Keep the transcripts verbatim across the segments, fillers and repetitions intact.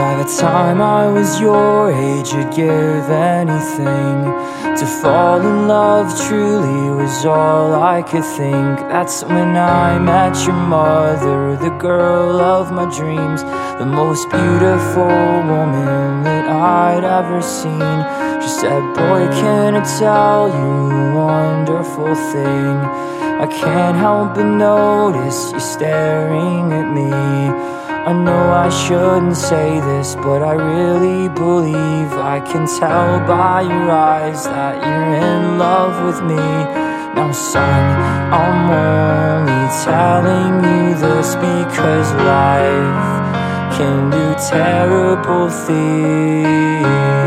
By the time I was your age, I'd give anything to fall in love. Truly was all I could think. That's when I met your mother, the girl of my dreams, the most beautiful woman that I'd ever seen. She said, boy, can I tell you a wonderful thing? I can't help but notice you staring at me. I know I shouldn't say this, but I really believe I can tell by your eyes that you're in love with me. Now son, I'm only telling you this because life can do terrible things.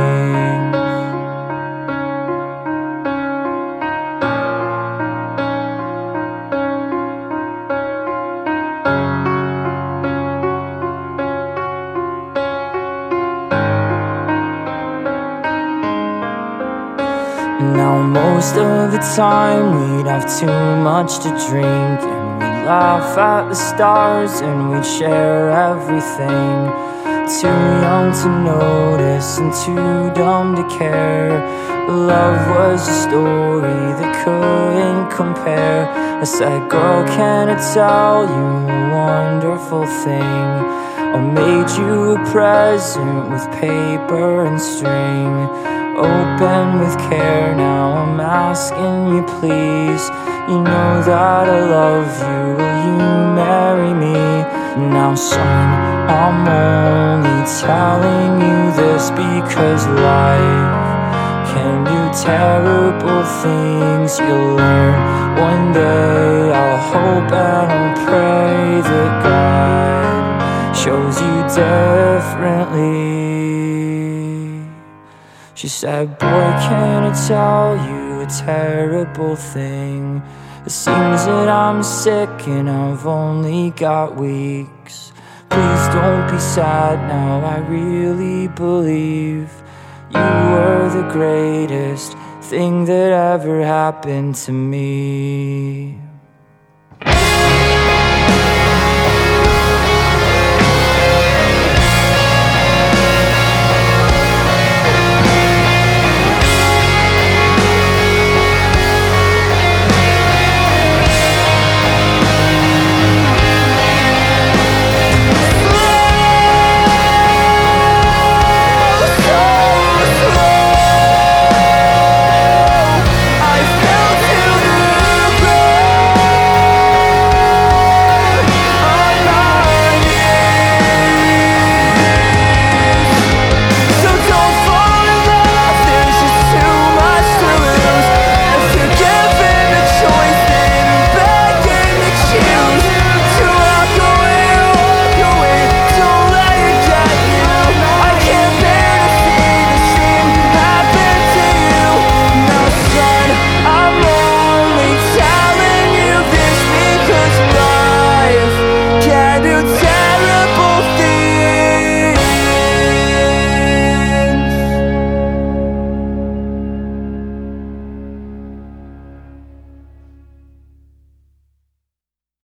Now most of the time we'd have too much to drink, and we'd laugh at the stars and we'd share everything. Too young to notice and too dumb to care. Love was a story that couldn't compare. I said, girl, can I tell you a wonderful thing? I made you a present with paper and string, open with care. Now I'm asking you please, you know that I love you, will you marry me? Now son, I'm only telling you this because life can do terrible things. You'll learn one day, I'll hope and I'll pray that God shows you differently. She said, boy, can I tell you a terrible thing? It seems that I'm sick and I've only got weeks. Please don't be sad now, I really believe you were the greatest thing that ever happened to me.